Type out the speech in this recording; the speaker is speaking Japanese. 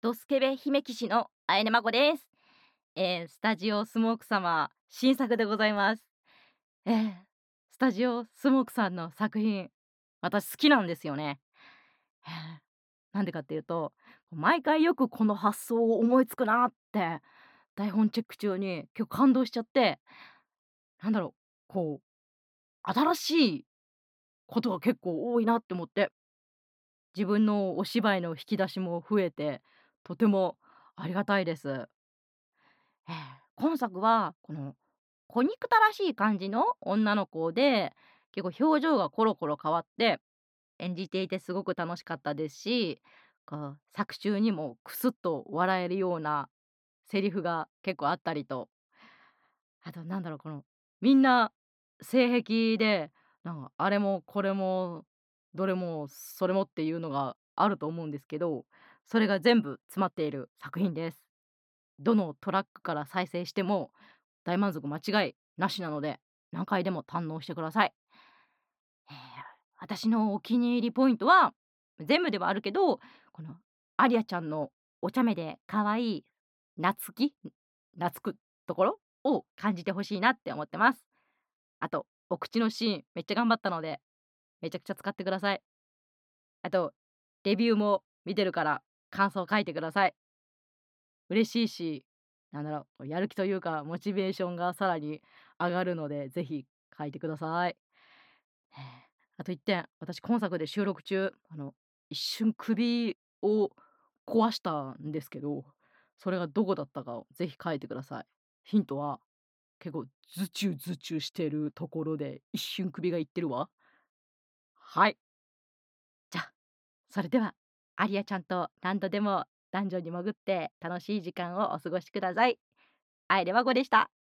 ドスケベ姫騎士のあやねまこです。スタジオスモーク様新作でございます。スタジオスモークさんの作品、私好きなんですよね。えーなんでかっていうと、毎回よくこの発想を思いつくなって台本チェック中に今日感動しちゃって、なんだろう、新しいことが結構多いなって思って、自分のお芝居の引き出しも増えて、とてもありがたいです。今作はこの子憎たらしい感じの女の子で、結構表情がコロコロ変わって演じていてすごく楽しかったですし、作中にもクスッと笑えるようなセリフが結構あったりと、あとこのみんな性癖で、あれもこれもどれもそれもっていうのがあると思うんですけど、それが全部詰まっている作品です。どのトラックから再生しても大満足間違いなしなので、何回でも堪能してください。えー私のお気に入りポイントは、全部ではあるけど、このアリアちゃんのお茶目で可愛い懐くところを感じてほしいなって思ってます。あと、お口のシーンめっちゃ頑張ったので、めちゃくちゃ使ってください。あと、レビューも見てるから感想書いてください。嬉しいし、やる気というか、モチベーションがさらに上がるので、ぜひ書いてください。ええ、あと1点、私今作で収録中、一瞬首を壊したんですけど、それがどこだったかをぜひ書いてください。ヒントは、結構ズチュズチュしてるところで、一瞬首がいってるわ。はい、じゃ、それでは、アリアちゃんと何度でもダンジョンに潜って楽しい時間をお過ごしください。あいでまごでした。